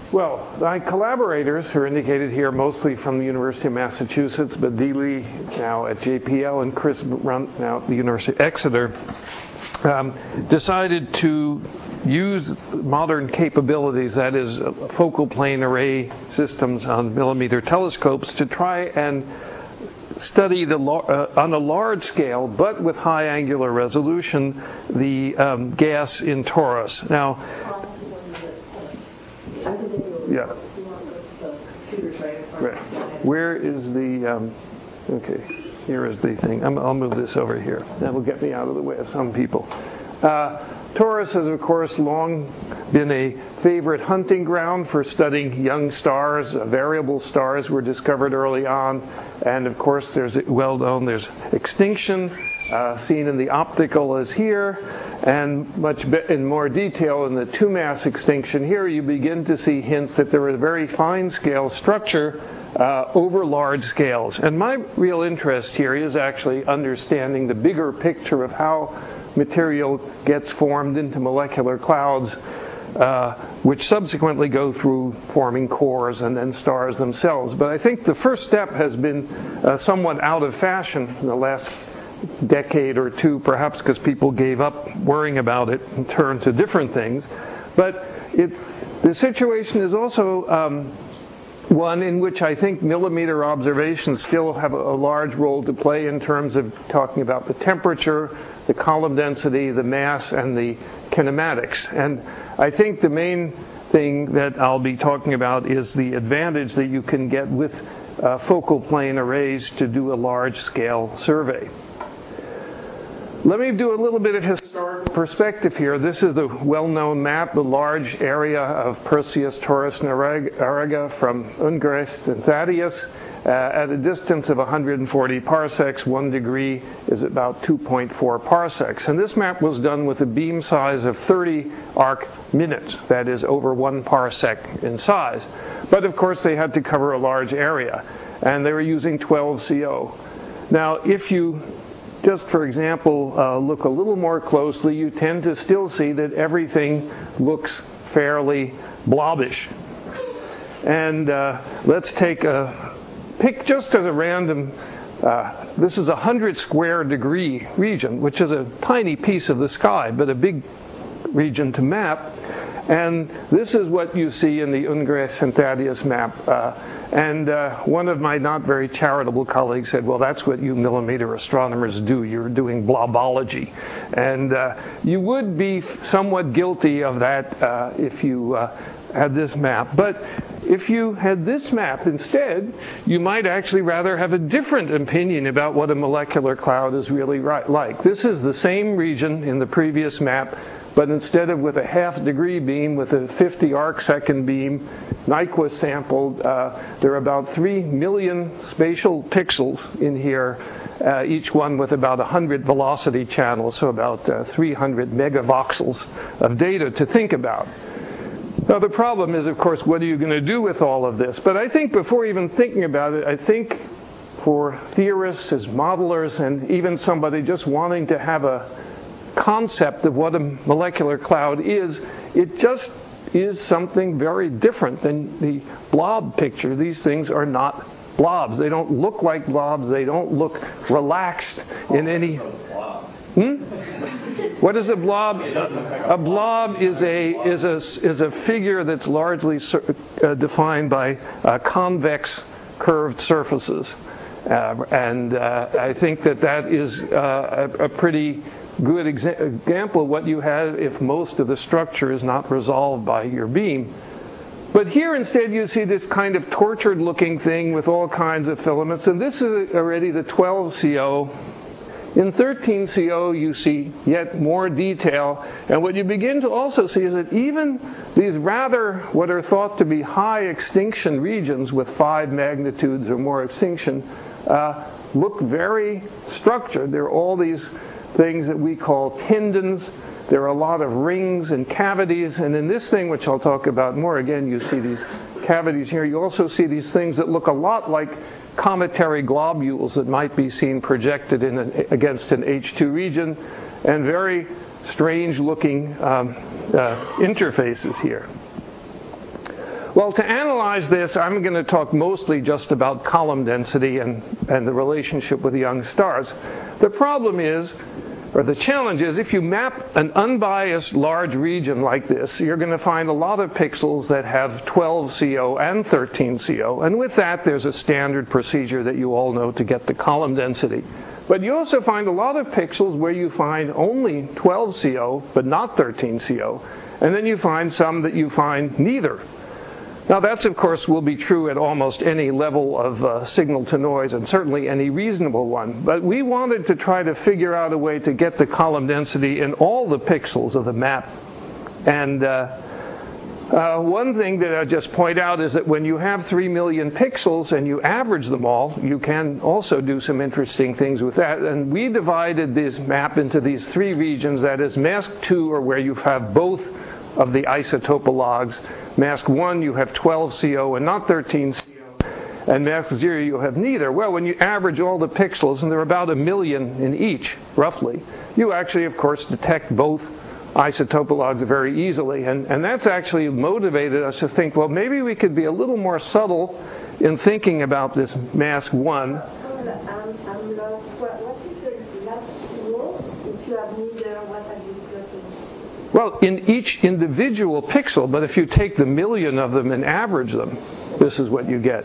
Well, my collaborators are indicated here mostly from the University of Massachusetts, but Deeley now at JPL and Chris Brunt now at the University of Exeter, decided to use modern capabilities, that is focal plane array systems on millimeter telescopes, to try and study on a large scale, but with high angular resolution, the gas in Taurus. Now, yeah. Right. Where is the? Okay, here is the thing. I'll move this over here. That will get me out of the way of some people. Taurus has, of course, long been a favorite hunting ground for studying young stars. Variable stars were discovered early on, and of course, there's there's extinction seen in the optical as here, and much in more detail in the two-mass extinction. Here, you begin to see hints that there is a very fine-scale structure over large scales. And my real interest here is actually understanding the bigger picture of how material gets formed into molecular clouds, which subsequently go through forming cores and then stars themselves. But I think the first step has been somewhat out of fashion in the last decade or two, perhaps because people gave up worrying about it and turned to different things. But the situation is also one in which I think millimeter observations still have a large role to play in terms of talking about the temperature, the column density, the mass, and the kinematics. And I think the main thing that I'll be talking about is the advantage that you can get with focal plane arrays to do a large-scale survey. Let me do a little bit of historical perspective here. This is the well-known map, the large area of Perseus, Taurus, and Auriga from Ungres and Thaddeus. At a distance of 140 parsecs, 1 degree is about 2.4 parsecs. And this map was done with a beam size of 30 arc minutes, that is over 1 parsec in size. But of course, they had to cover a large area, and they were using 12 CO. Now, if you just, for example, look a little more closely, you tend to still see that everything looks fairly blobbish. And let's take pick just as a random, this is a 100 square degree region, which is a tiny piece of the sky, but a big region to map. And this is what you see in the Ungres and Thaddeus map. And one of my not very charitable colleagues said, well, that's what you millimeter astronomers do. You're doing blobology. And you would be somewhat guilty of that if you had this map. But if you had this map instead, you might actually rather have a different opinion about what a molecular cloud is really like. This is the same region in the previous map, but instead of with a half-degree beam, with a 50 arc-second beam, Nyquist sampled, there are about 3 million spatial pixels in here, each one with about 100 velocity channels, so about 300 megavoxels of data to think about. Now, the problem is, of course, what are you going to do with all of this? But I think before even thinking about it, I think for theorists, as modelers, and even somebody just wanting to have a concept of what a molecular cloud is, it just is something very different than the blob picture. These things are not blobs. They don't look like blobs. They don't look relaxed in any... What is a blob? A blob is a figure that's largely defined by convex curved surfaces, and I think that is a pretty good example of what you have if most of the structure is not resolved by your beam. But here instead you see this kind of tortured looking thing with all kinds of filaments, and this is already the 12 CO. In 13 CO you see yet more detail, and what you begin to also see is that even these rather what are thought to be high extinction regions with 5 magnitudes or more extinction look very structured. There are all these things that we call tendons. There are a lot of rings and cavities, and in this thing, which I'll talk about more, again, you see these cavities here. You also see these things that look a lot like cometary globules that might be seen projected against an H2 region, and very strange looking interfaces here. Well, to analyze this, I'm going to talk mostly just about column density and the relationship with young stars. The problem is, or the challenge is, if you map an unbiased large region like this, you're going to find a lot of pixels that have 12 CO and 13 CO. And with that, there's a standard procedure that you all know to get the column density. But you also find a lot of pixels where you find only 12 CO, but not 13 CO. And then you find some that you find neither. Now that's, of course, will be true at almost any level of signal to noise, and certainly any reasonable one. But we wanted to try to figure out a way to get the column density in all the pixels of the map. And one thing that I'll just point out is that when you have 3 million pixels and you average them all, you can also do some interesting things with that. And we divided this map into these 3 regions. That is, mask 2, or where you have both of the isotopologues. Mask 1, you have 12 CO and not 13 CO. And mask 0, you have neither. Well, when you average all the pixels, and there are about 1 million in each, roughly, you actually, of course, detect both isotopologues very easily. And that's actually motivated us to think, well, maybe we could be a little more subtle in thinking about this mask 1. I'm lost. What is the last row? If you have neither, what have you plotted? Well, in each individual pixel, but if you take the million of them and average them, this is what you get.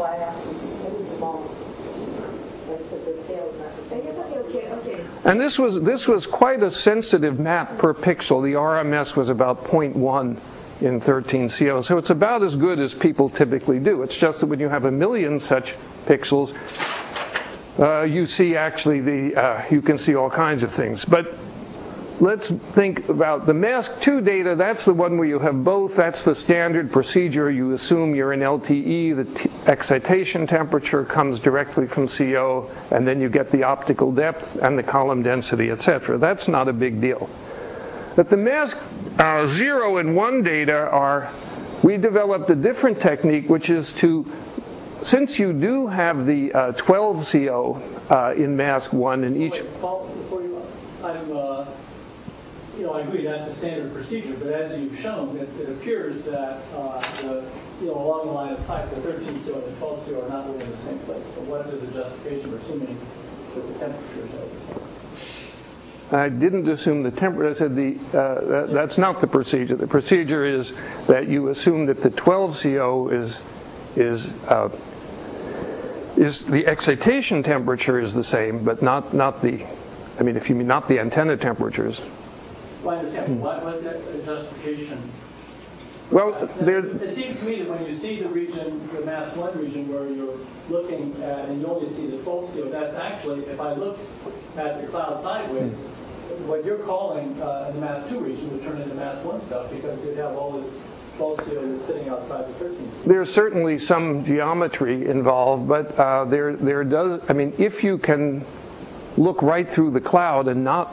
And this was quite a sensitive map per pixel. The RMS was about 0.1 in 13 CO, so it's about as good as people typically do. It's just that when you have 1 million such pixels, you see actually you can see all kinds of things. But let's think about the mask 2 data. That's the one where you have both. That's the standard procedure. You assume you're in LTE. The excitation temperature comes directly from CO, and then you get the optical depth and the column density, etc. That's not a big deal. But the mask 0 and 1 data we developed a different technique, which is to, since you do have the 12 CO in mask 1 in each. I agree that's the standard procedure, but as you've shown, it appears that along the line of sight, the 13 CO and the 12 CO are not really in the same place. So what is the justification for assuming that the temperatures are the same? I didn't assume the temperature. I said that's not the procedure. The procedure is that you assume that the 12 CO is the excitation temperature is the same, but not the. I mean, if you mean not the antenna temperatures. Well, I understand. What was that justification? Well, it seems to me that when you see the region, the mass 1 region, where you're looking at, and you only see the 12 CO, that's actually, if I look at the cloud sideways, what you're calling in the mass 2 region would turn into mass 1 stuff, because you'd have all this 12 CO that's sitting outside the 13 CO. There's certainly some geometry involved, but there does. I mean, if you can look right through the cloud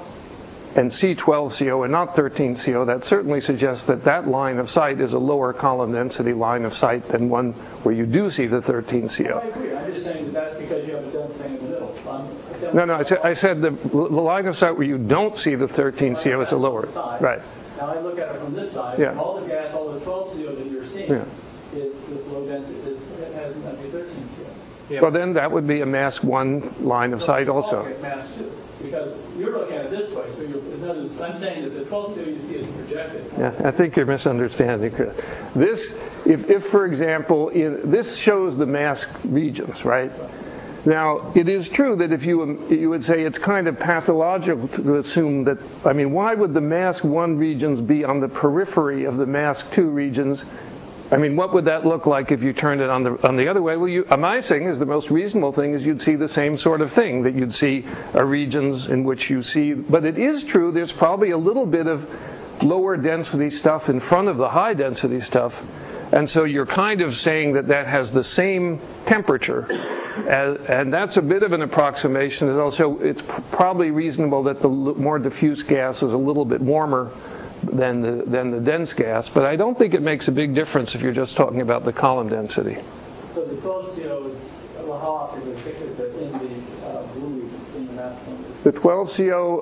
and see 12 CO and not 13 CO, that certainly suggests that line of sight is a lower column density line of sight than one where you do see the 13 CO. Well, I agree. I'm just saying that's because you have a dense thing in the middle. No, I said the line of sight where you don't see the 13 CO is a lower. Right. Now I look at it from this side, yeah. All the gas, all the 12 CO that you're seeing is low density, has nothing 13 CO. Yeah. Well, then that would be a mask 1 line of sight also. Mask 2, because you're looking at it this way. So I'm saying that the 12 CO you see is projected. Yeah, I think you're misunderstanding. This, if for example, this shows the mask regions, right? Now, it is true that if you would say it's kind of pathological to assume that, I mean, why would the mask 1 regions be on the periphery of the mask 2 regions? I mean, what would that look like if you turned it on the other way? Well, my thing is the most reasonable thing is you'd see the same sort of thing, that you'd see regions in which you see. But it is true there's probably a little bit of lower density stuff in front of the high density stuff. And so you're kind of saying that has the same temperature. And that's a bit of an approximation. It's probably reasonable that the more diffuse gas is a little bit warmer than the dense gas, but I don't think it makes a big difference if you're just talking about the column density. So the 12 CO is, well, how often is it in the blue regions, in the mass 1? The 12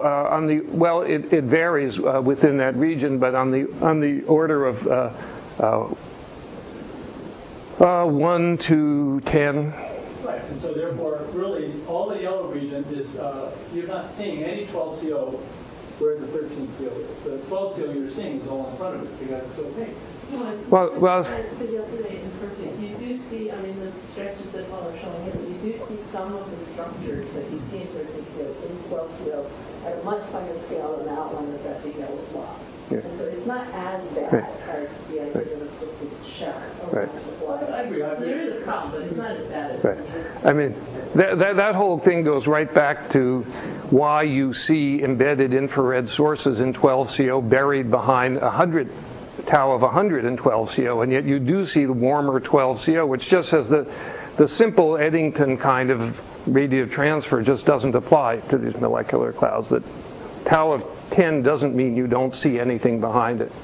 CO it varies within that region, but on the order of 1 to 10. Right, and so therefore, really, all the yellow region is, you're not seeing any 12CO where the 13CO is. The 12CO you're seeing is all in front of it because it's so pink. No, it's Well, to the other way in Perseus. You do see, I mean, the stretches that Paul are showing here, you do see some of the structures that you see in 13CO in 12CO at a much finer scale than the outline of that big yellow block. Yeah. And so it's not as bad as the idea that it's shown around the block. I agree. There is a problem, but it's not as bad as right. it is. I mean, that whole thing goes right back to why you see embedded infrared sources in 12CO buried behind tau of 100 in 12CO, and yet you do see the warmer 12CO, which just has the simple Eddington kind of radiative transfer just doesn't apply to these molecular clouds. That tau of 10 doesn't mean you don't see anything behind it.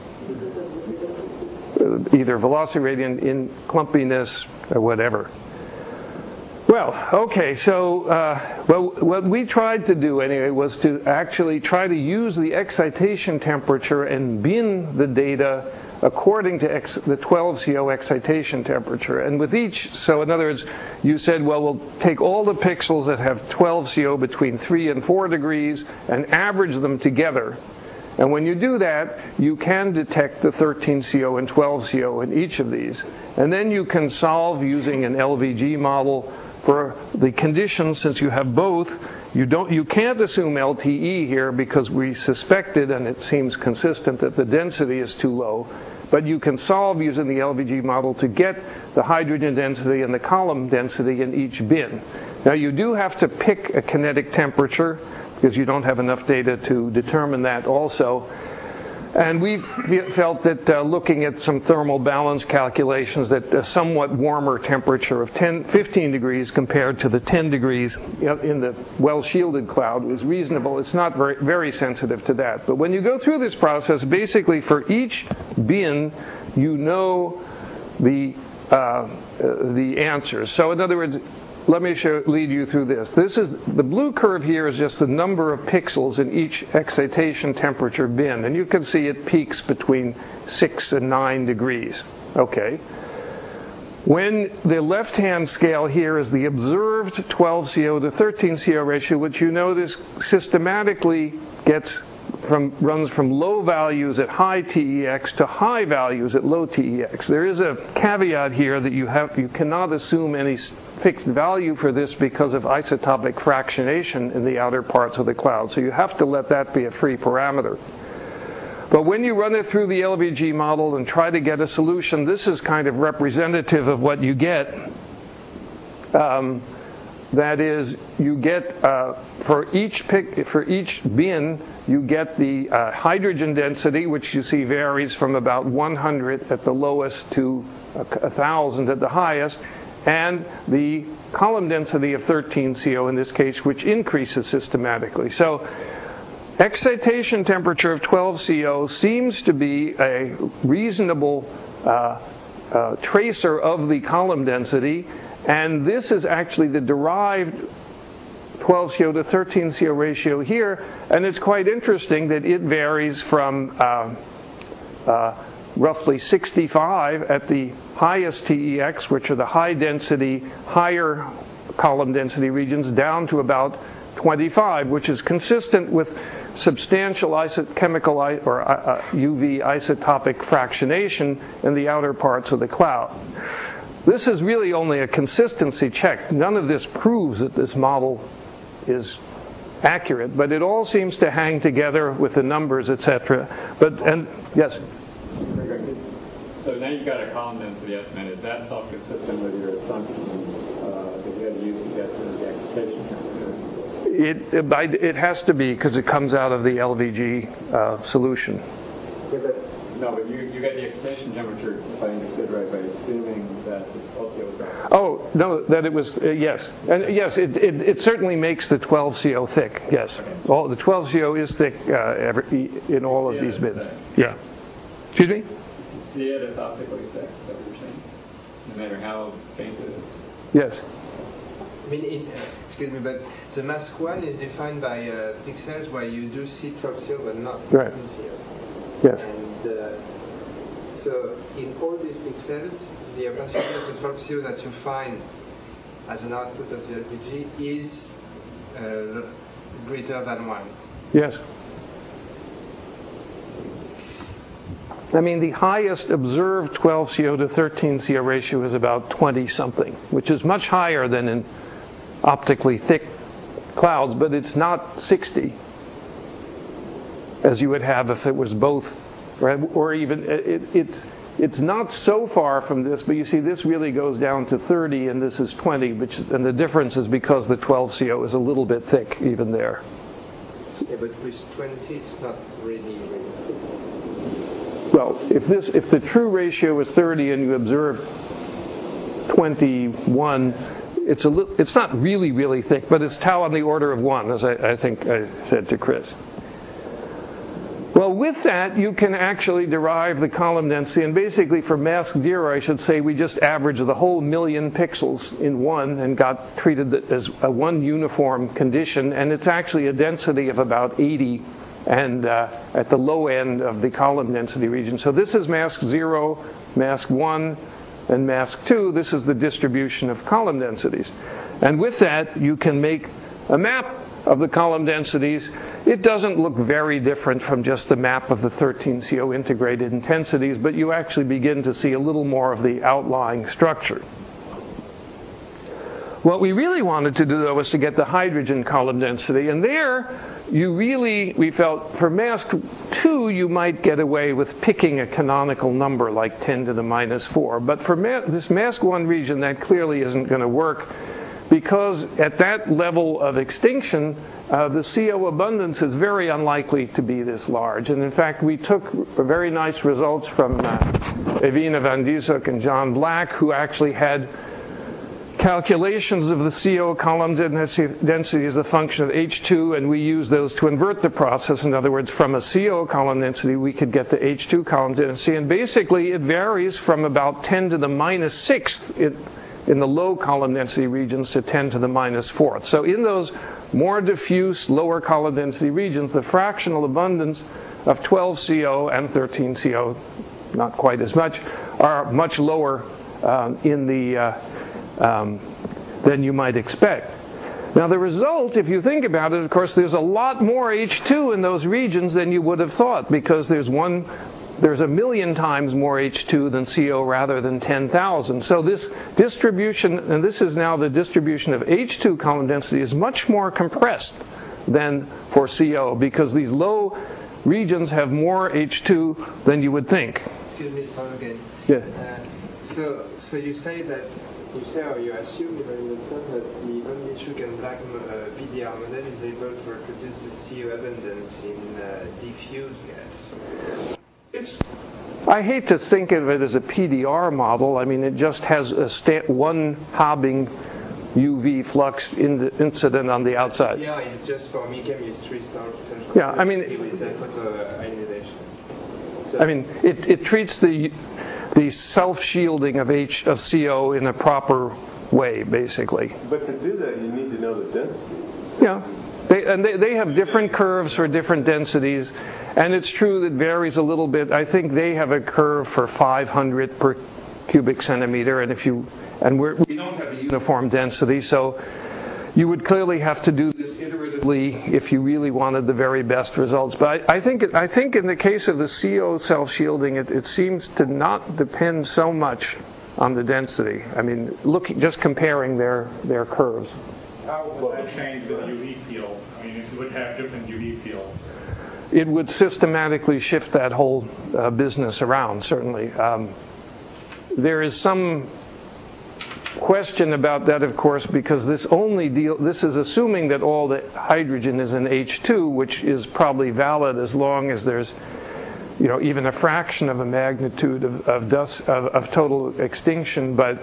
Either velocity gradient in clumpiness or whatever. Well, okay, so what we tried to do anyway was to actually try to use the excitation temperature and bin the data according to the 12CO excitation temperature. And with each, so in other words, you said, well, we'll take all the pixels that have 12CO between 3 and 4 degrees and average them together. And when you do that, you can detect the 13CO and 12CO in each of these. And then you can solve using an LVG model for the conditions. Since you have both, you can't assume LTE here because we suspected, and it seems consistent, that the density is too low. But you can solve using the LVG model to get the hydrogen density and the column density in each bin. Now you do have to pick a kinetic temperature because you don't have enough data to determine that also. And we felt that looking at some thermal balance calculations that a somewhat warmer temperature of 15 degrees compared to the 10 degrees in the well-shielded cloud was reasonable. It's not very sensitive to that. But when you go through this process, basically for each bin, you know the answers. So in other words, let me lead you through this. The blue curve here is just the number of pixels in each excitation temperature bin, and you can see it peaks between 6 and 9 degrees. Okay. When the left-hand scale here is the observed 12CO to 13CO ratio, which you notice systematically runs from low values at high TEX to high values at low TEX. There is a caveat here that you cannot assume any fixed value for this because of isotopic fractionation in the outer parts of the cloud. So you have to let that be a free parameter. But when you run it through the LVG model and try to get a solution, this is kind of representative of what you get. That is, you get for each bin, you get the hydrogen density, which you see varies from about 100 at the lowest to 1,000 at the highest, and the column density of 13CO in this case, which increases systematically. So excitation temperature of 12CO seems to be a reasonable tracer of the column density. And this is actually the derived 12CO to 13CO ratio here. And it's quite interesting that it varies from roughly 65 at the highest TEX, which are the high density, higher column density regions, down to about 25, which is consistent with substantial chemical or UV isotopic fractionation in the outer parts of the cloud. This is really only a consistency check. None of this proves that this model is accurate, but it all seems to hang together with the numbers, etc. Yes? So now you've got a column density estimate. Is that self-consistent with your assumptions that you had to use to get to the excitation temperature? It has to be because it comes out of the LVG solution. Yeah, but you get the excitation temperature, if I understood right, by assuming that the 12CO was right. Oh, no, that it was, yes. And yes, it certainly makes the 12CO thick, yes. Okay. The 12CO is thick in all of these bins. Yeah. Excuse me? You see it as optically thick, is that what you're saying? No matter how faint it is? Yes. I mean, excuse me, but the mask 1 is defined by pixels where you do see 12CO but not 13CO. Yes. And So in all these pixels, the opacity of the 12CO that you find as an output of the LPG is greater than 1. Yes. I mean, the highest observed 12CO to 13CO ratio is about 20-something, which is much higher than in optically thick clouds, but it's not 60, as you would have if it was both, right? Or even, it's not so far from this, but you see this really goes down to 30 and this is 20, and the difference is because the 12CO is a little bit thick even there. Yeah, but with 20 it's not really thick. Well, if the true ratio is 30 and you observe 21, it's not really thick, but it's tau on the order of 1, as I think I said to Chris. Well, with that, you can actually derive the column density, and basically for mask 0, I should say, we just averaged the whole million pixels in 1 and got treated as a one uniform condition, and it's actually a density of about 80 and at the low end of the column density region. So this is mask 0, mask 1, and mask 2. This is the distribution of column densities. And with that, you can make a map of the column densities. It doesn't look very different from just the map of the 13CO integrated intensities, but you actually begin to see a little more of the outlying structure. What we really wanted to do, though, was to get the hydrogen column density. And there, we felt, for mask 2, you might get away with picking a canonical number like 10 to the minus 4. But for this mask 1 region, that clearly isn't going to work, because at that level of extinction, the CO abundance is very unlikely to be this large. And in fact, we took very nice results from Evina van Dieshoek and John Black, who actually had calculations of the CO column density as a function of H2, and we used those to invert the process. In other words, from a CO column density, we could get the H2 column density. And basically, it varies from about 10 to the minus 6th in the low column density regions to 10 to the minus 4th. So in those more diffuse, lower column density regions, the fractional abundance of 12CO and 13CO, not quite as much, are much lower than you might expect. Now the result, if you think about it, of course, there's a lot more H2 in those regions than you would have thought, because there's a million times more H2 than CO rather than 10,000. So this distribution, and this is now the distribution of H2 column density, is much more compressed than for CO, because these low regions have more H2 than you would think. Excuse me, Paul again. Yeah. So you say or you assume, if I understand, that the Van Dieshoek and Black PDR model is able to reproduce the CO abundance in diffuse gas. I hate to think of it as a PDR model. I mean, it just has one Habing UV flux incident on the outside. Yeah, it's just for me chemistry. Yeah, I mean, with photoionization. I mean, it treats the self-shielding of CO in a proper way, basically. But to do that, you need to know the density. Yeah, they have different curves for different densities, and it's true that varies a little bit. I think they have a curve for 500 per cubic centimeter, and we don't have a uniform density, so you would clearly have to do this iteratively if you really wanted the very best results. But I think in the case of the CO self-shielding, it seems to not depend so much on the density. I mean, just comparing their curves. How would that change with UV field? I mean, if you would have different UV fields. It would systematically shift that whole business around, certainly. There is some question about that, of course, because this is assuming that all the hydrogen is in H2, which is probably valid as long as there's, even a fraction of a magnitude of total extinction. But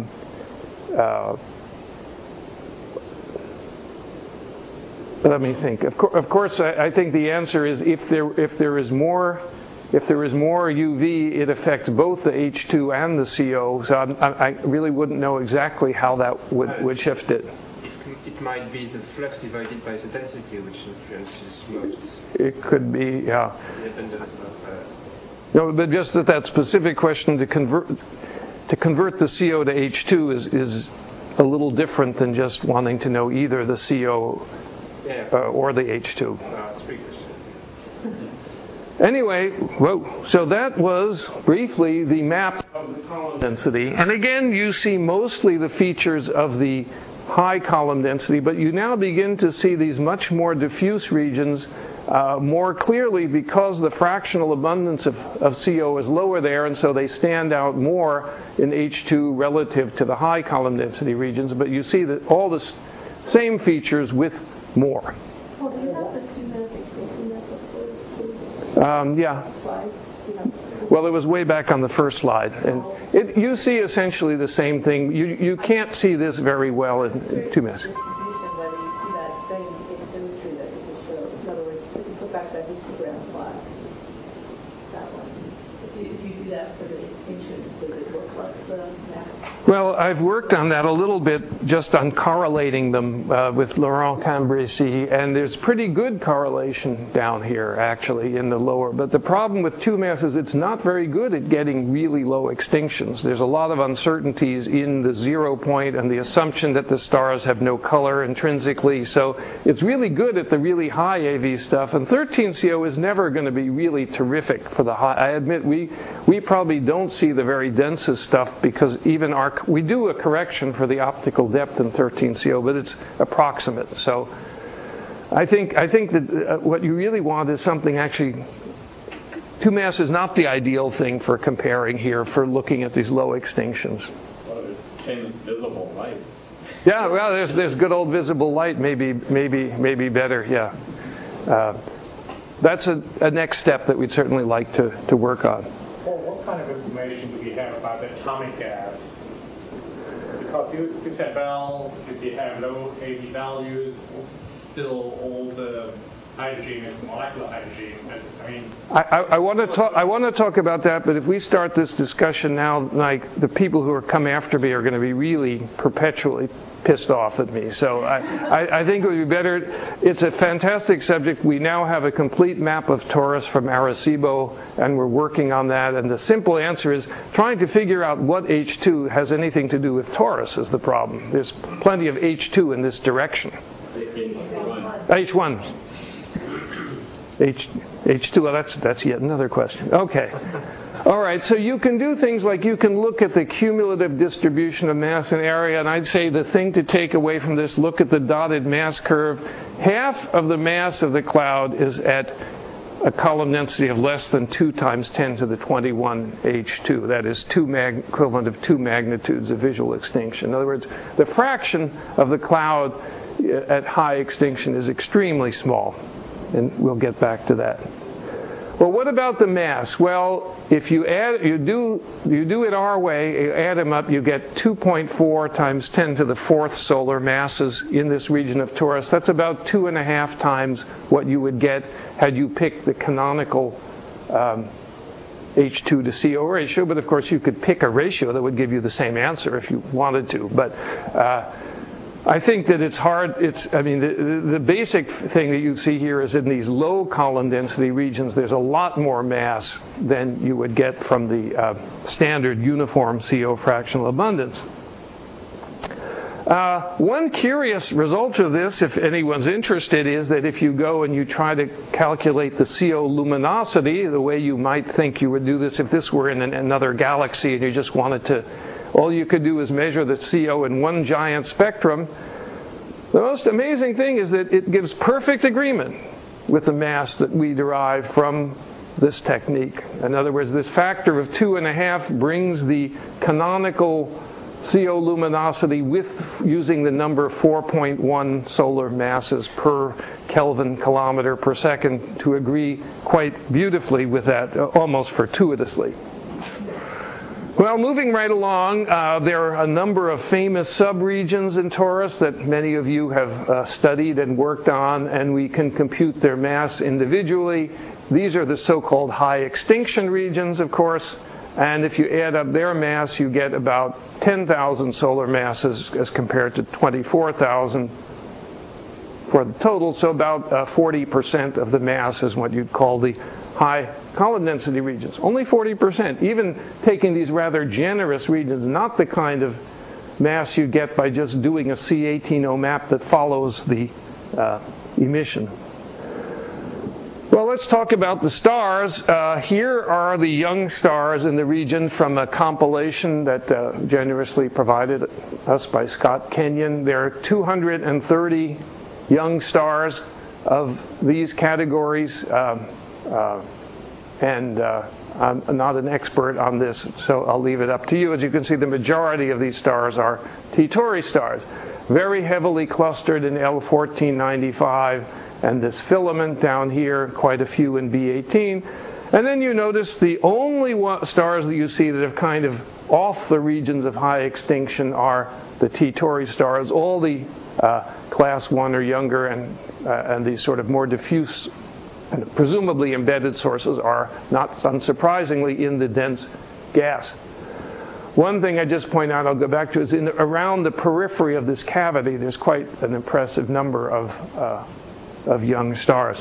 let me think. Of course, I think the answer is if there is more UV, it affects both the H2 and the CO. So I really wouldn't know exactly how that would shift it. It might be the flux divided by the density which influences most. It could be, yeah. The abundance of No, but just that specific question to convert the CO to H2 is a little different than just wanting to know either the CO or the H2. Anyway, so that was briefly the map of the column density. And again, you see mostly the features of the high column density, but you now begin to see these much more diffuse regions more clearly because the fractional abundance of CO is lower there, and so they stand out more in H2 relative to the high column density regions. But you see that all the same features with more. Well, do you have the 2 mass extinctionness before? Yeah. Well, it was way back on the first slide, and you see essentially the same thing. You can't see this very well in 2 mass. Whether you see that same asymmetry that you just showed. In other words, if you put back that histogram plot, that one. If you do that for the extinction, does it look like the mass? Well, I've worked on that a little bit, just on correlating them with Laurent Cambrésis, and there's pretty good correlation down here, actually, in the lower. But the problem with 2 mass is it's not very good at getting really low extinctions. There's a lot of uncertainties in the 0 point and the assumption that the stars have no color intrinsically. So it's really good at the really high AV stuff, and 13CO is never going to be really terrific for the high. I admit we probably don't see the very densest stuff because even we do a correction for the optical depth in 13CO, but it's approximate. So I think that what you really want is something actually. 2 mass is not the ideal thing for comparing here for looking at these low extinctions. Well, there's famous visible light. Yeah, well, there's good old visible light, maybe better. Yeah, that's a next step that we'd certainly like to work on. Well, what kind of information do we have about the atomic gas? Because you said, well, if you have low AV values, still all the hydrogen is molecular hydrogen. But, I mean, I want to talk about that, but if we start this discussion now, like the people who are come after me are going to be really perpetually pissed off at me. So I think it would be better. It's a fantastic subject. We now have a complete map of torus from Arecibo, and we're working on that. And the simple answer is trying to figure out what H2 has anything to do with torus is the problem. There's plenty of H2 in this direction. H1. H2, well, that's yet another question. Okay. All right, so you can do things like you can look at the cumulative distribution of mass and area, and I'd say the thing to take away from this, look at the dotted mass curve. Half of the mass of the cloud is at a column density of less than 2 times 10 to the 21 H2. That is equivalent of 2 magnitudes of visual extinction. In other words, the fraction of the cloud at high extinction is extremely small. And we'll get back to that. Well, what about the mass? Well, if you do it our way, you add them up, you get 2.4 times 10 to the 4th solar masses in this region of torus. That's about 2.5 times what you would get had you picked the canonical H2 to CO ratio. But of course, you could pick a ratio that would give you the same answer if you wanted to. But I think that it's hard. The basic thing that you see here is in these low column density regions, there's a lot more mass than you would get from the standard uniform CO fractional abundance. One curious result of this, if anyone's interested, is that if you go and you try to calculate the CO luminosity, the way you might think you would do this if this were in another galaxy and you just wanted to, all you could do is measure the CO in one giant spectrum. The most amazing thing is that it gives perfect agreement with the mass that we derive from this technique. In other words, this factor of 2.5 brings the canonical CO luminosity with using the number 4.1 solar masses per Kelvin kilometer per second to agree quite beautifully with that, almost fortuitously. Well, moving right along, there are a number of famous subregions in torus that many of you have studied and worked on, and we can compute their mass individually. These are the so-called high extinction regions, of course, and if you add up their mass, you get about 10,000 solar masses as compared to 24,000 for the total, so about 40% of the mass is what you'd call the high column density regions. Only 40%, even taking these rather generous regions, not the kind of mass you get by just doing a C18O map that follows the emission. Well, let's talk about the stars. Here are the young stars in the region from a compilation that generously provided us by Scott Kenyon. There are 230 young stars of these categories, and I'm not an expert on this, so I'll leave it up to you. As you can see, the majority of these stars are T Tauri stars, very heavily clustered in L1495, and this filament down here, quite a few in B18. And then you notice the only stars that you see that have kind of off the regions of high extinction are the T Tauri stars. All the class 1 or younger and these sort of more diffuse and presumably embedded sources are, not unsurprisingly, in the dense gas. One thing I just point out, I'll go back to, is around the periphery of this cavity, there's quite an impressive number of young stars.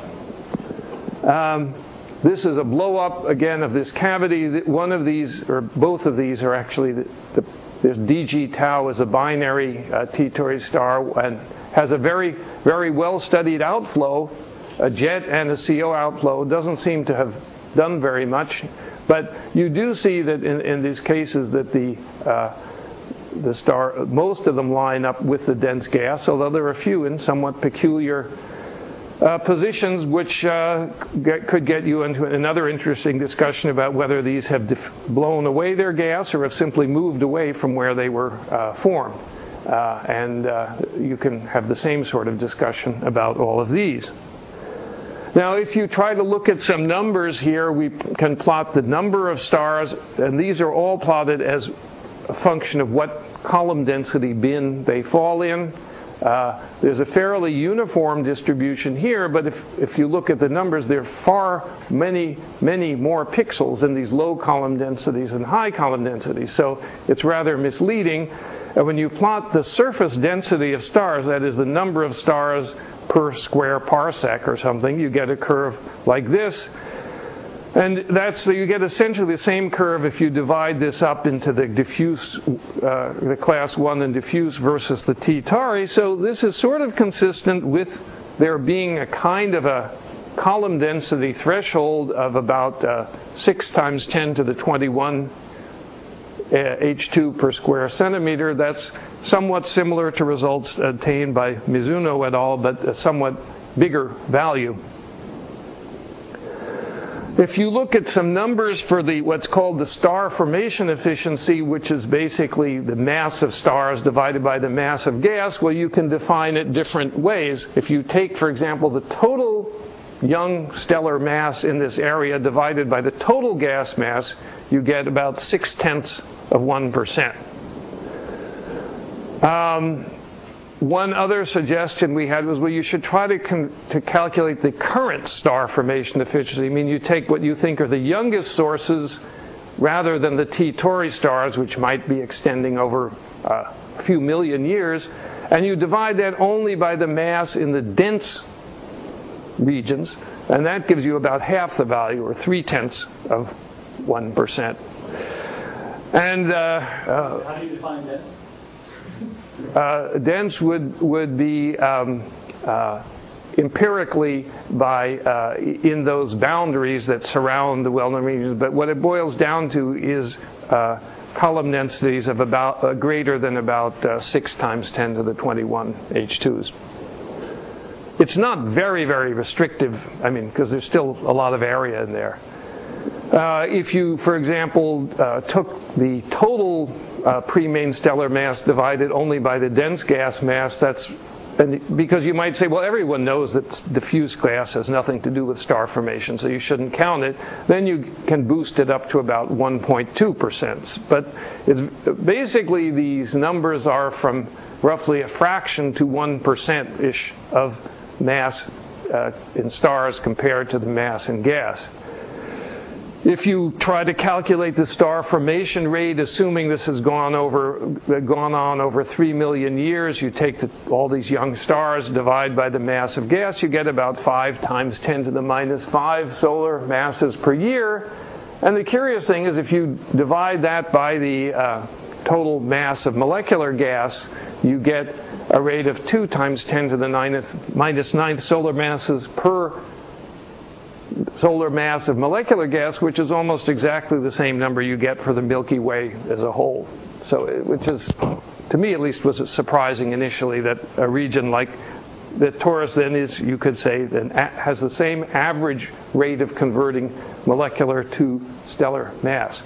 This is a blow-up, again, of this cavity. One of these, or both of these, are actually, there's DG tau is a binary T Tauri star and has a very, very well-studied outflow, a jet and a CO outflow. Doesn't seem to have done very much. But you do see that in these cases that the star, most of them line up with the dense gas, although there are a few in somewhat peculiar positions, which could get you into another interesting discussion about whether these have blown away their gas or have simply moved away from where they were formed. And you can have the same sort of discussion about all of these. Now, if you try to look at some numbers here, we can plot the number of stars, and these are all plotted as a function of what column density bin they fall in. There's a fairly uniform distribution here, but if you look at the numbers, there are many more pixels in these low column densities and high column densities. So it's rather misleading. And when you plot the surface density of stars, that is the number of stars per square parsec or something, you get a curve like this. And you get essentially the same curve if you divide this up into the diffuse, the class 1 and diffuse versus the T Tauri. So this is sort of consistent with there being a kind of a column density threshold of about 6 times 10 to the 21 H2 per square centimeter. That's somewhat similar to results obtained by Mizuno et al., but a somewhat bigger value. If you look at some numbers for what's called the star formation efficiency, which is basically the mass of stars divided by the mass of gas, well, you can define it different ways. If you take, for example, the total young stellar mass in this area divided by the total gas mass, you get about 0.6%. One other suggestion we had was, well, you should try to calculate the current star formation efficiency. I mean, you take what you think are the youngest sources rather than the T Tauri stars, which might be extending over a few million years, and you divide that only by the mass in the dense regions, and that gives you about half the value, or 0.3%. And how do you define dense? Dense would be empirically by in those boundaries that surround the well-known regions. But what it boils down to is column densities of about greater than about 6 times 10 to the 21 H2s. It's not very, very restrictive, I mean, because there's still a lot of area in there. If you, for example, took the total pre-main stellar mass divided only by the dense gas mass, because you might say, well, everyone knows that diffuse gas has nothing to do with star formation, so you shouldn't count it. Then you can boost it up to about 1.2%. But it's basically these numbers are from roughly a fraction to 1%-ish of mass in stars compared to the mass in gas. If you try to calculate the star formation rate, assuming this has gone on over 3 million years, you take all these young stars, divide by the mass of gas, you get about 5 times 10 to the minus 5 solar masses per year. And the curious thing is if you divide that by the total mass of molecular gas, you get a rate of 2 times 10 to the minus 9th solar masses per solar mass of molecular gas, which is almost exactly the same number you get for the Milky Way as a whole. So, which is, to me at least, was surprising initially that a region like that Taurus then is, you could say, then has the same average rate of converting molecular to stellar mass.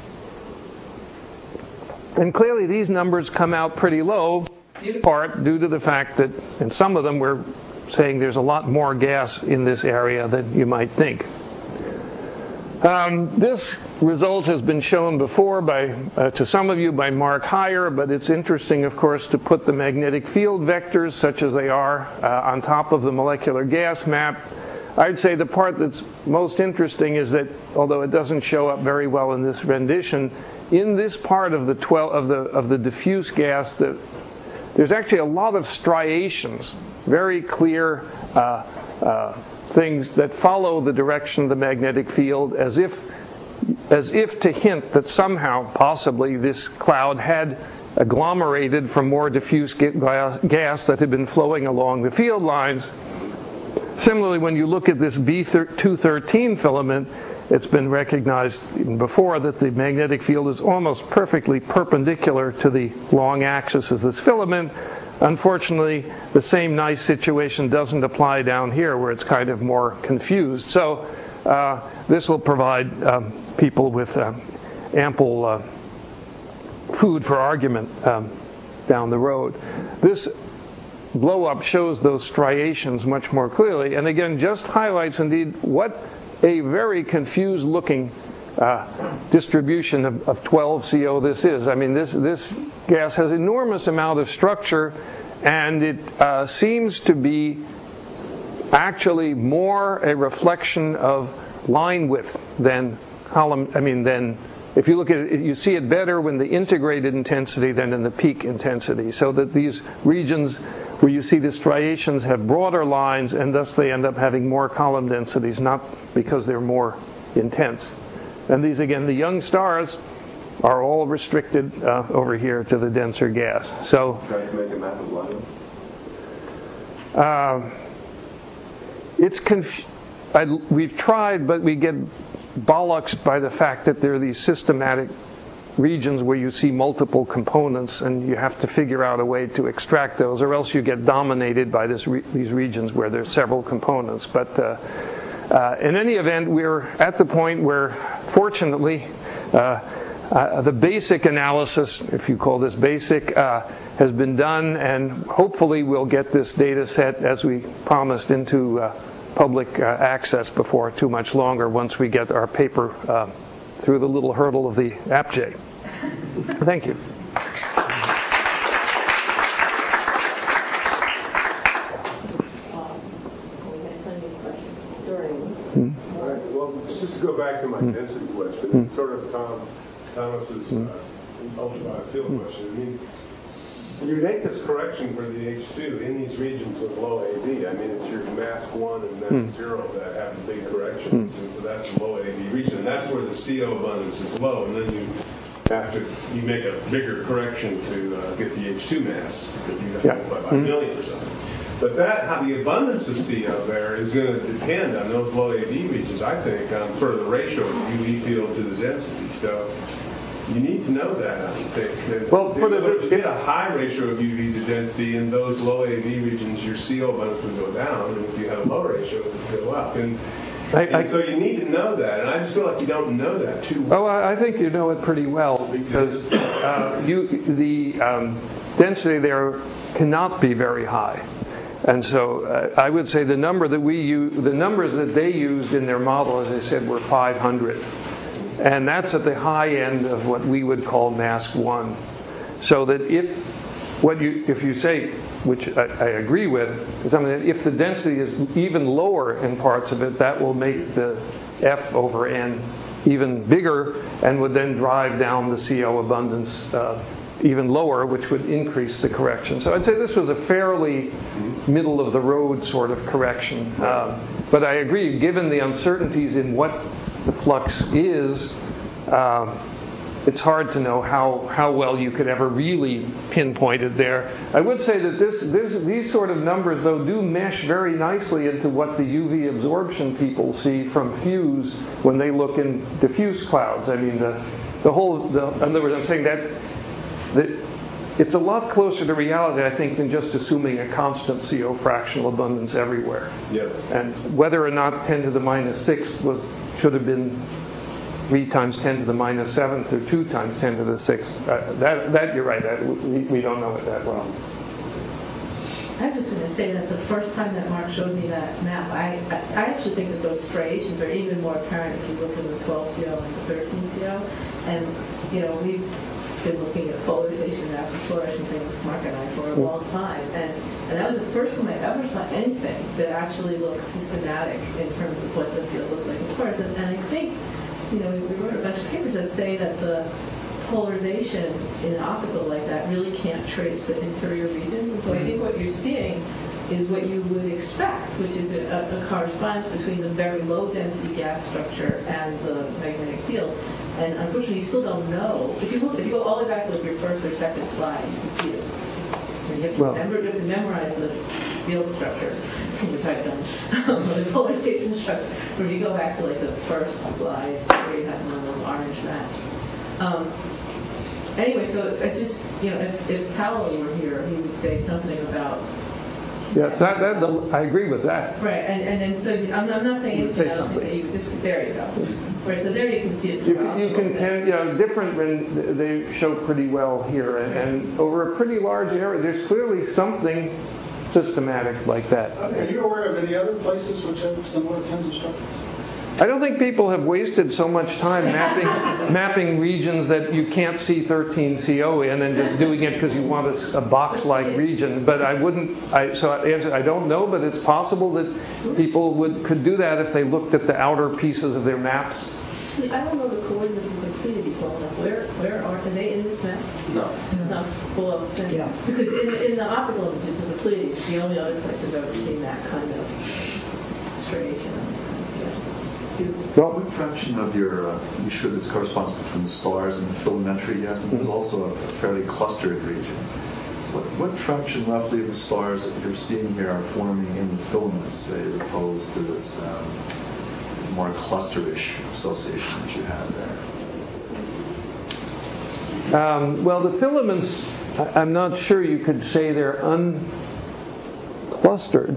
And clearly these numbers come out pretty low, in part due to the fact that in some of them we're saying there's a lot more gas in this area than you might think. This result has been shown before to some of you by Mark Heyer, but it's interesting, of course, to put the magnetic field vectors, such as they are, on top of the molecular gas map. I'd say the part that's most interesting is that, although it doesn't show up very well in this rendition, in this part of the diffuse gas, there's actually a lot of striations, very clear things that follow the direction of the magnetic field, as if to hint that somehow, possibly, this cloud had agglomerated from more diffuse gas that had been flowing along the field lines. Similarly, when you look at this B213 filament, it's been recognized even before that the magnetic field is almost perfectly perpendicular to the long axis of this filament. Unfortunately, the same nice situation doesn't apply down here where it's kind of more confused. So this will provide people with ample food for argument down the road. This blow-up shows those striations much more clearly, and again just highlights indeed what a very confused looking distribution of 12CO this is. I mean, this gas has enormous amount of structure, and it seems to be actually more a reflection of line width than column. I mean, then if you look at it, you see it better when the integrated intensity than in the peak intensity. So that these regions where you see the striations have broader lines, and thus they end up having more column densities, not because they're more intense. And these, again, the young stars are all restricted over here to the denser gas. So try to make a map of line. We've tried, but we get bollocksed by the fact that there are these systematic regions where you see multiple components, and you have to figure out a way to extract those, or else you get dominated by these regions where there's several components. But in any event, we're at the point where, fortunately, the basic analysis, if you call this basic, has been done, and hopefully we'll get this data set, as we promised, into public access before too much longer, once we get our paper through the little hurdle of the APJ. Thank you. All right. Well, just to go back to my density question, sort of Thomas's ultraviolet field question. I mean, you make this correction for the H2 in these regions of low AV. I mean, it's your mask 1 and mask 0 that have the big corrections, and so that's the low AV region. And that's where the CO abundance is low, and then you make a bigger correction to get the H2 mass, because you have to multiply by a million or something. But how the abundance of CO there is going to depend on those low AV regions, I think, on sort of the ratio of the UV field to the density. So you need to know that, I think. Well, if you get a high ratio of UV to density in those low AV regions, your CO abundance would go down, and if you have a low ratio, it would go up. And so you need to know that, and I just feel like you don't know that too well. Oh, I think you know it pretty well, because the density there cannot be very high. And so I would say the numbers that they used in their model, as I said, were 500. And that's at the high end of what we would call mask 1. So that if you say, which I agree with, if the density is even lower in parts of it, that will make the F over N even bigger and would then drive down the CO abundance even lower, which would increase the correction. So I'd say this was a fairly middle-of-the-road sort of correction. But I agree, given the uncertainties in what the flux is, it's hard to know how well you could ever really pinpoint it there. I would say that these sort of numbers, though, do mesh very nicely into what the UV absorption people see from FUSE when they look in diffuse clouds. I mean, in other words, I'm saying that it's a lot closer to reality, I think, than just assuming a constant CO fractional abundance everywhere. Yep. And whether or not 10 to the minus 6th should have been 3 times 10 to the minus 7th or 2 times 10 to the 6th, that you're right, we don't know it that well. I was just going to say that the first time that Mark showed me that map, I actually think that those striations are even more apparent if you look at the 12 CO and the 13 CO. And, we've been looking at polarization maps of fluorescent things, Mark and I, for a long time. And that was the first time I ever saw anything that actually looked systematic in terms of what the field looks like in fluorescent. And I think, we wrote a bunch of papers that say that the polarization in an optical like that really can't trace the interior regions. And so I think what you're seeing is what you would expect, which is a correspondence between the very low density gas structure and the magnetic field. And unfortunately, you still don't know. If you go all the way back to your first or second slide, you can see it. You have to memorize the field structure, which I've done, the polarization structure. Or if you go back to the first slide, where you have one of those orange maps. Anyway, so it's just, if Powell were here, he would say something about. Yes, I agree with that. Right, and so I'm not saying anything. I don't think that you would just. There you go. Right, so there you can see it. You can different. They show pretty well here, and over a pretty large area, there's clearly something systematic like that. Are you aware of any other places which have similar kinds of structures? I don't think people have wasted so much time mapping regions that you can't see 13 CO in and just doing it because you want a box-like region. But I wouldn't. I don't know, but it's possible that people could do that if they looked at the outer pieces of their maps. Actually, I don't know the coordinates of the Pleiades well enough. Where are they in this map? No. Well, yeah. Because in the optical images of the Pleiades, the only other place I've ever seen that kind of striation on this kind of scale. What fraction of you showed this corresponds between the stars and the filamentary gas, and there's also a fairly clustered region. What fraction roughly of the stars that you're seeing here are forming in the filaments, as opposed to this more clusterish association that you have there? Well, the filaments, I'm not sure you could say they're unclustered.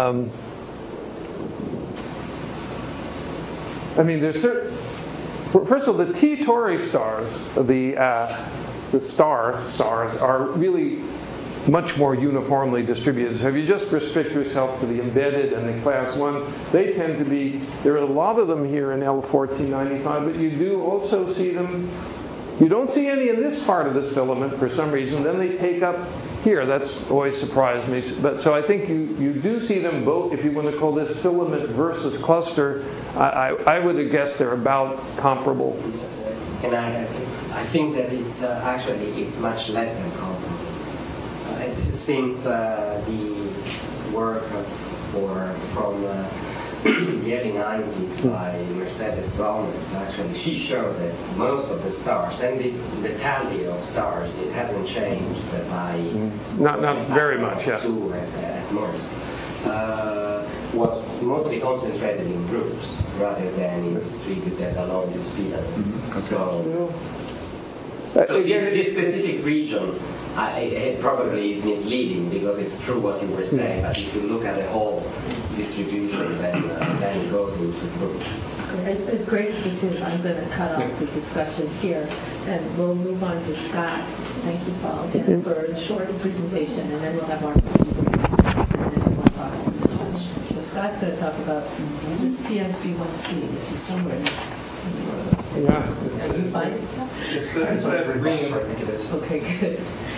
I mean, there's certain. First of all, the T Tauri stars, the stars are really much more uniformly distributed. So if you just restrict yourself to the embedded and the class 1, they tend to be. There are a lot of them here in L1495, but you do also see them. You don't see any in this part of this filament for some reason. Then they take up here. That's always surprised me. But so I think you do see them both. If you want to call this filament versus cluster, I would guess they're about comparable. And I think that it's it's much less than comparable. Since the work from the early 90s by Mercedes Gomez, actually, she showed that most of the stars, and the tally of stars, it hasn't changed by not very much, yeah. Two at most. Was mostly concentrated in groups rather than distributed along this field. So this specific region it probably is misleading because it's true what you were saying, but if you look at the whole distribution, then it goes into groups. As great as this is, I'm going to cut off the discussion here, and we'll move on to Scott. Thank you, Paul, again, for a short presentation, and then we'll have our talks. So Scott's going to talk about just TMC1C, which is somewhere in this. Yeah. Can you find it? It's that green. I think it is. Okay, good.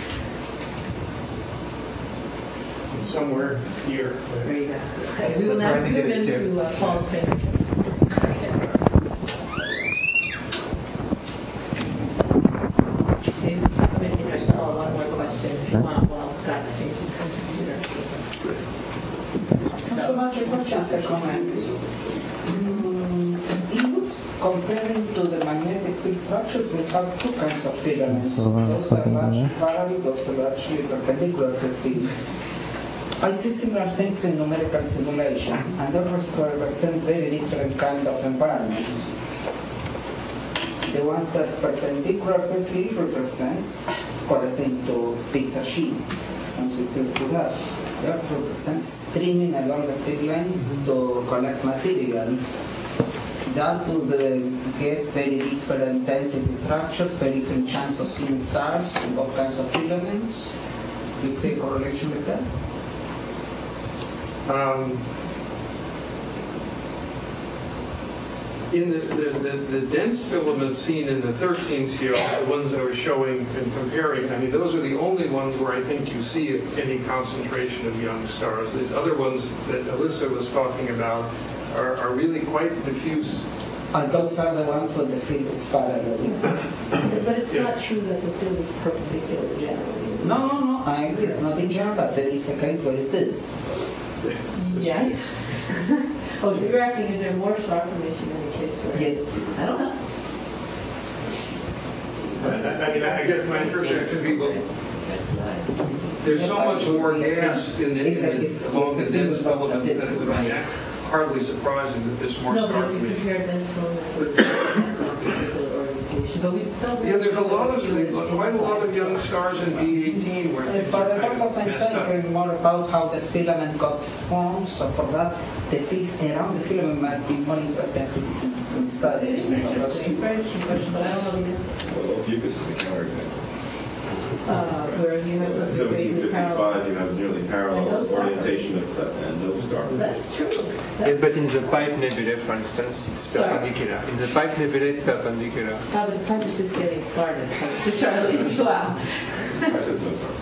Somewhere here. There you go. Okay, we will now zoom into Paul's paper. Not so much a question as a comment. In what's comparing to the magnetic field structures, we have two kinds of filaments. Those are largely parallel, those are largely perpendicular to the field. I see similar things in numerical simulations, and they represent very different kind of environment. The ones that perpendicular to the field represents corresponding to pizza sheets, something similar to that. That represents streaming along the field lines to collect material. That would guess very different density structures, very different chance of seeing stars in both kinds of filaments. Do you see a correlation with that? In the dense filaments seen in the 13 CL, the ones I was showing and comparing, I mean, those are the only ones where I think you see any concentration of young stars. These other ones that Alyssa was talking about are really quite diffuse. And those are the ones where the field is parallel. But it's not true that the field is perpendicular generally. No, I agree. It's not in general, but there is a case where it is. Yes. Oh, so you're asking, is there more star formation in the case where? Yes. I don't know. I mean, I guess my first reaction would be, well, there's so much more gas along the dense filaments that it would be hardly surprising that there's more star formation. No, but if you compare dense filaments with some particular orientation, but we don't. Yeah, there's quite a lot of young stars in B18 where things for are the kind of purpose I'm messed up. saying more about how the filament got formed, so for that, the field around the filament might be more interesting in study. It's interesting, very interesting question, but I don't know the answer. Well, Fucus is a counterexample. Where you have something vaguely 1755, you have nearly parallel orientation and no star. That's true. Yes, but in the pipe nebulae, for instance, it's perpendicular. In the pipe nebulae, it's perpendicular. But the pipe is just getting started, so it's too early to allow. There's no star.